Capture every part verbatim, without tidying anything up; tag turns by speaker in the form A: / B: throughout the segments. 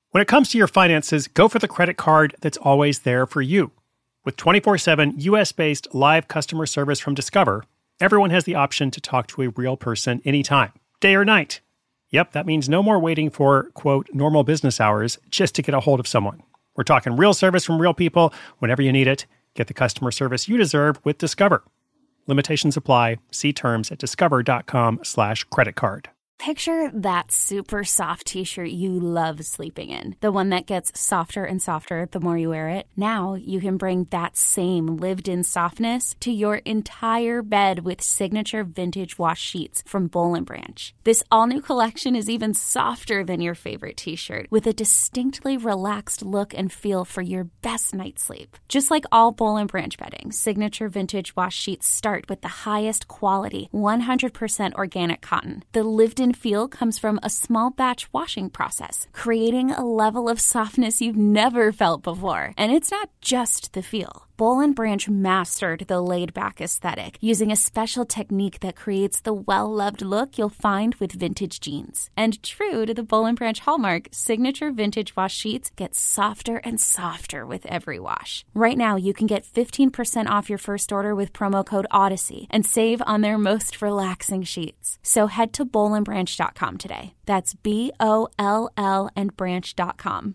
A: When it comes to your finances, go for the credit card that's always there for you. With twenty-four seven U S-based live customer service from Discover, everyone has the option to talk to a real person anytime, day or night. Yep, that means no more waiting for, quote, normal business hours just to get a hold of someone. We're talking real service from real people whenever you need it. Get the customer service you deserve with Discover. Limitations apply. See terms at discover.com slash credit card.
B: Picture that super soft t-shirt you love sleeping in. The one that gets softer and softer the more you wear it. Now you can bring that same lived-in softness to your entire bed with signature vintage wash sheets from Boll and Branch. This all-new collection is even softer than your favorite t-shirt, with a distinctly relaxed look and feel for your best night's sleep. Just like all Boll and Branch bedding, signature vintage wash sheets start with the highest quality, one hundred percent organic cotton. The lived-in feel comes from a small batch washing process, creating a level of softness you've never felt before. And it's not just the feel. Boll and Branch mastered the laid-back aesthetic using a special technique that creates the well-loved look you'll find with vintage jeans. And true to the Boll and Branch hallmark, signature vintage wash sheets get softer and softer with every wash. Right now, you can get fifteen percent off your first order with promo code Odyssey and save on their most relaxing sheets. So head to boll and branch dot com today. That's B O L L and branch dot com.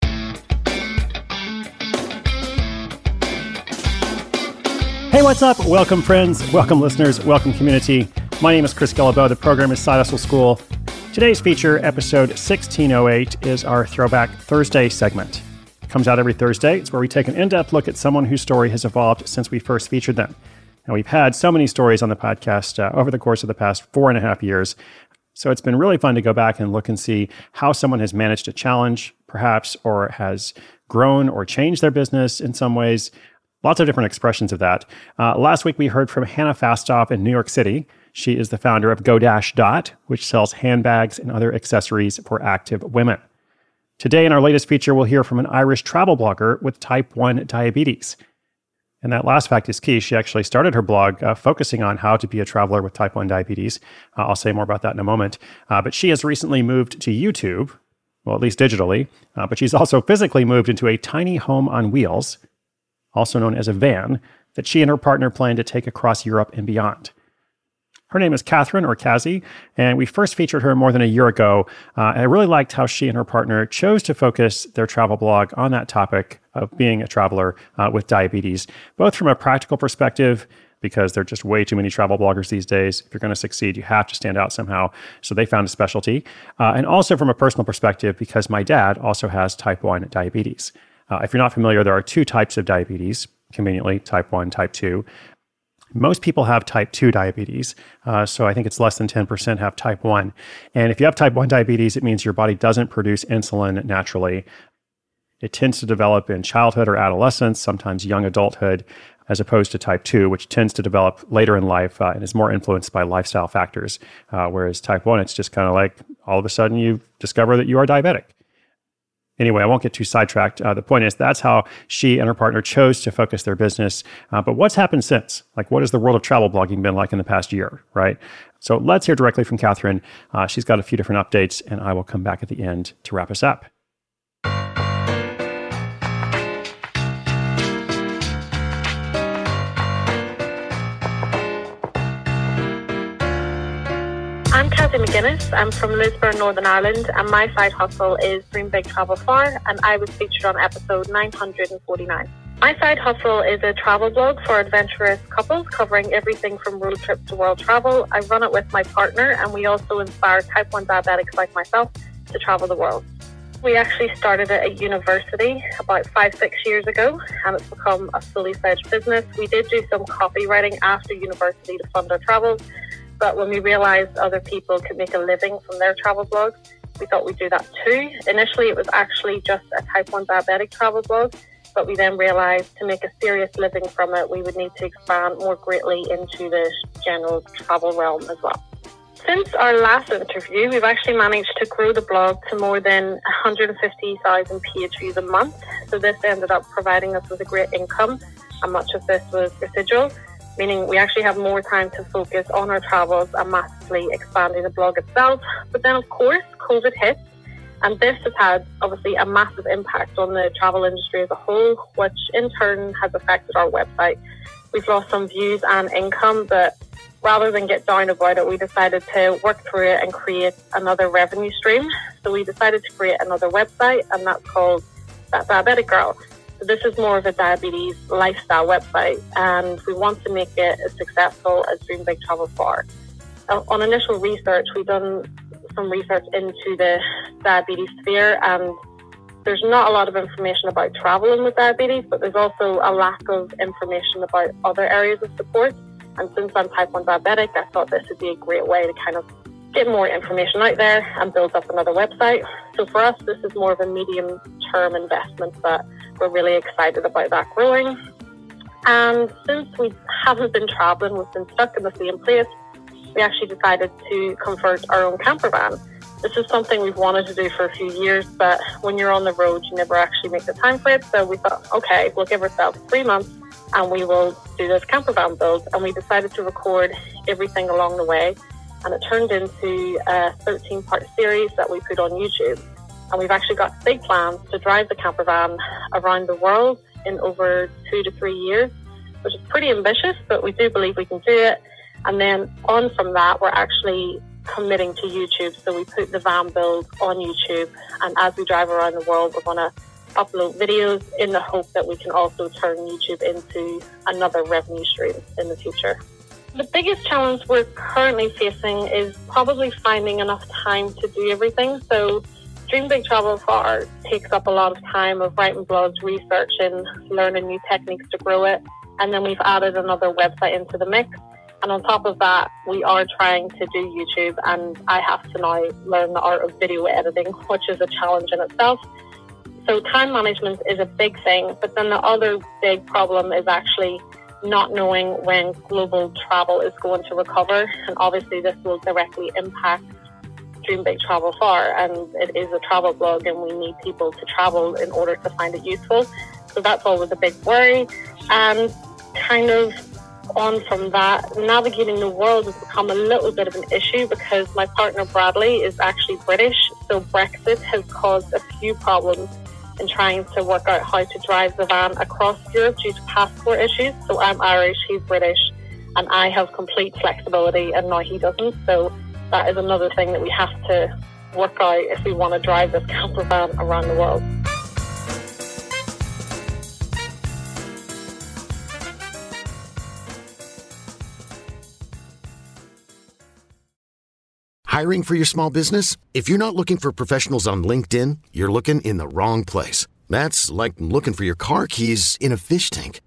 A: Hey, what's up? Welcome, friends. Welcome, listeners. Welcome, community. My name is Chris Guillebeau. The program is Side Hustle School. Today's feature, episode sixteen oh eight, is our Throwback Thursday segment. It comes out every Thursday. It's where we take an in-depth look at someone whose story has evolved since we first featured them. Now, we've had so many stories on the podcast uh, over the course of the past four and a half years. So it's been really fun to go back and look and see how someone has managed a challenge, perhaps, or has grown or changed their business in some ways. Lots of different expressions of that. Uh, last week, we heard from Hannah Fastoff in New York City. She is the founder of GoDash Dot, which sells handbags and other accessories for active women. Today, in our latest feature, we'll hear from an Irish travel blogger with type one diabetes. And that last fact is key. She actually started her blog uh, focusing on how to be a traveler with type one diabetes. Uh, I'll say more about that in a moment. Uh, but she has recently moved to YouTube, well, at least digitally. Uh, but she's also physically moved into a tiny home on wheels, also known as a van, that she and her partner plan to take across Europe and beyond. Her name is Catherine, or Kazi, and we first featured her more than a year ago. Uh, and I really liked how she and her partner chose to focus their travel blog on that topic of being a traveler uh, with diabetes, both from a practical perspective, because there are just way too many travel bloggers these days. If you're going to succeed, you have to stand out somehow. So they found a specialty. Uh, and also from a personal perspective, because my dad also has type one diabetes. Uh, if you're not familiar, there are two types of diabetes, conveniently, type one, type two. Most people have type two diabetes, uh, so I think it's less than ten percent have type one. And if you have type one diabetes, it means your body doesn't produce insulin naturally. It tends to develop in childhood or adolescence, sometimes young adulthood, as opposed to type two, which tends to develop later in life uh, and is more influenced by lifestyle factors. Uh, whereas type one, it's just kind of like all of a sudden you discover that you are diabetic. Anyway, I won't get too sidetracked. Uh, the point is that's how she and her partner chose to focus their business. Uh, but what's happened since? Like, what has the world of travel blogging been like in the past year, right? So let's hear directly from Catherine. Uh, she's got a few different updates, and I will come back at the end to wrap us up.
C: I'm Cathy McGuinness. I'm from Lisburn, Northern Ireland, and my side hustle is Dream Big Travel Far, and I was featured on episode nine hundred forty-nine. My side hustle is a travel blog for adventurous couples covering everything from road trips to world travel. I run it with my partner, and we also inspire type one diabetics like myself to travel the world. We actually started it at university about five, six years ago, and it's become a fully fledged business. We did do some copywriting after university to fund our travels, but when we realised other people could make a living from their travel blogs, we thought we'd do that too. Initially, it was actually just a type one diabetic travel blog, but we then realised to make a serious living from it, we would need to expand more greatly into the general travel realm as well. Since our last interview, we've actually managed to grow the blog to more than one hundred fifty thousand page views a month. So this ended up providing us with a great income, and much of this was residual, meaning we actually have more time to focus on our travels and massively expanding the blog itself. But then, of course, COVID hit, And this has had, obviously, a massive impact on the travel industry as a whole, which in turn has affected our website. We've lost some views and income, but rather than get down about it, we decided to work through it and create another revenue stream. So we decided to create another website, and that's called That Diabetic Girl. So this is more of a diabetes lifestyle website, and we want to make it as successful as Dream Big Travel Far. Uh, on initial research, we've done some research into the diabetes sphere, and there's not a lot of information about traveling with diabetes, but there's also a lack of information about other areas of support. And since I'm type one diabetic, I thought this would be a great way to kind of get more information out there and build up another website. So for us, this is more of a medium-term investment, but we're really excited about that growing. And since we haven't been traveling, we've been stuck in the same place, we actually decided to convert our own camper van. This is something we've wanted to do for a few years, but when you're on the road, you never actually make the time for it. So we thought, okay, we'll give ourselves three months and we will do this camper van build. And we decided to record everything along the way. And it turned into a thirteen-part series that we put on YouTube. And we've actually got big plans to drive the camper van around the world in over two to three years, which is pretty ambitious, but we do believe we can do it. And then on from that, we're actually committing to YouTube. So we put the van build on YouTube. And as we drive around the world, we're going to upload videos in the hope that we can also turn YouTube into another revenue stream in the future. The biggest challenge we're currently facing is probably finding enough time to do everything. So Dream Big Travel Far takes up a lot of time of writing blogs, researching, learning new techniques to grow it. And then we've added another website into the mix. And on top of that, we are trying to do YouTube, and I have to now learn the art of video editing, which is a challenge in itself. So time management is a big thing, but then the other big problem is actually not knowing when global travel is going to recover. And obviously this will directly impact Dream Big Travel Far, and it is a travel blog and we need people to travel in order to find it useful. So that's always a big worry. And kind of on from that, navigating the world has become a little bit of an issue because my partner Bradley is actually British. So Brexit has caused a few problems in trying to work out how to drive the van across Europe due to passport issues. So I'm Irish, he's British, and I have complete flexibility and now he doesn't. So that is another thing that we have to work out if we want to drive this camper van around the world.
D: Hiring for your small business? If you're not looking for professionals on LinkedIn, you're looking in the wrong place. That's like looking for your car keys in a fish tank.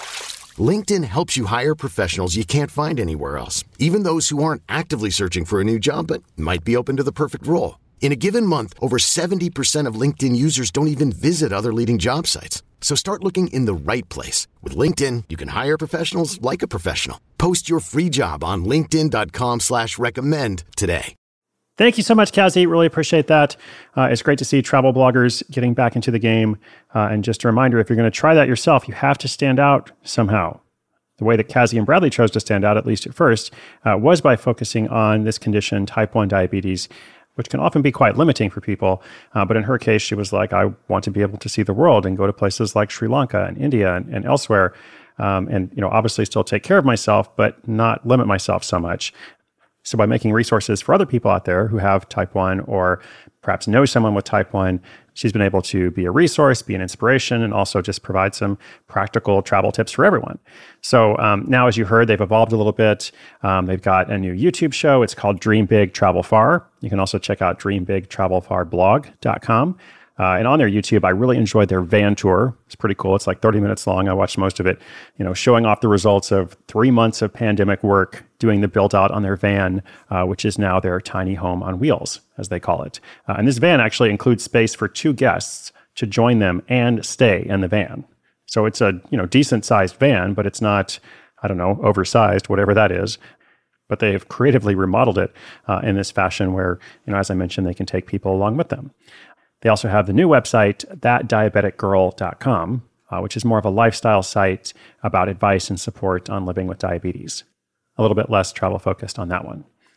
D: LinkedIn helps you hire professionals you can't find anywhere else, even those who aren't actively searching for a new job but might be open to the perfect role. In a given month, over seventy percent of LinkedIn users don't even visit other leading job sites. So start looking in the right place. With LinkedIn, you can hire professionals like a professional. Post your free job on linkedin.com slash recommend today.
A: Thank you so much, Kazi. Really appreciate that. Uh, it's great to see travel bloggers getting back into the game. Uh, and just a reminder, if you're going to try that yourself, you have to stand out somehow. The way that Kazi and Bradley chose to stand out, at least at first, uh, was by focusing on this condition, type one diabetes, which can often be quite limiting for people. Uh, but in her case, she was like, I want to be able to see the world and go to places like Sri Lanka and India and, and elsewhere. Um, and, you know, obviously still take care of myself, but not limit myself so much. So by making resources for other people out there who have type one or perhaps know someone with type one, she's been able to be a resource, be an inspiration, and also just provide some practical travel tips for everyone. So um, now, as you heard, they've evolved a little bit. Um, they've got a new YouTube show. It's called Dream Big Travel Far. You can also check out dream big travel far blog dot com. Uh, and on their YouTube, I really enjoyed their van tour. It's pretty cool. It's like thirty minutes long. I watched most of it, you know, showing off the results of three months of pandemic work, doing the build out on their van, uh, which is now their tiny home on wheels, as they call it. Uh, and this van actually includes space for two guests to join them and stay in the van. So it's a, you know, decent sized van, but it's not, I don't know, oversized, whatever that is. But they've creatively remodeled it uh, in this fashion where, you know, as I mentioned, they can take people along with them. They also have the new website, that diabetic girl dot com, uh, which is more of a lifestyle site about advice and support on living with diabetes. A little bit less travel focused on that one.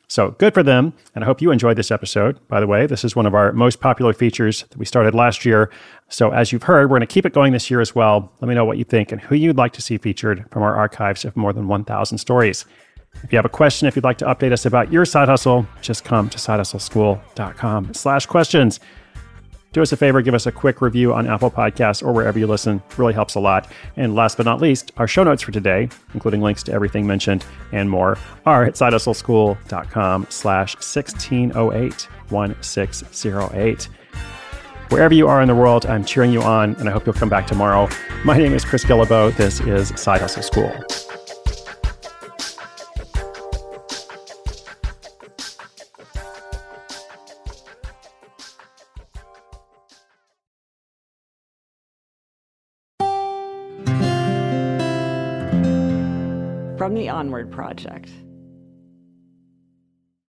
A: So good for them. And I hope you enjoyed this episode. By the way, this is one of our most popular features that we started last year. So as you've heard, we're going to keep it going this year as well. Let me know what you think and who you'd like to see featured from our archives of more than one thousand stories. If you have a question, if you'd like to update us about your side hustle, just come to sidehustleschool.com slash questions. Do us a favor, give us a quick review on Apple Podcasts or wherever you listen. It really helps a lot. And last but not least, our show notes for today, including links to everything mentioned and more, are at sidehustleschool.com slash 1608 1608. Wherever you are in the world, I'm cheering you on, and I hope you'll come back tomorrow. My name is Chris Guillebeau. This is Side Hustle School.
E: From the Onward Project.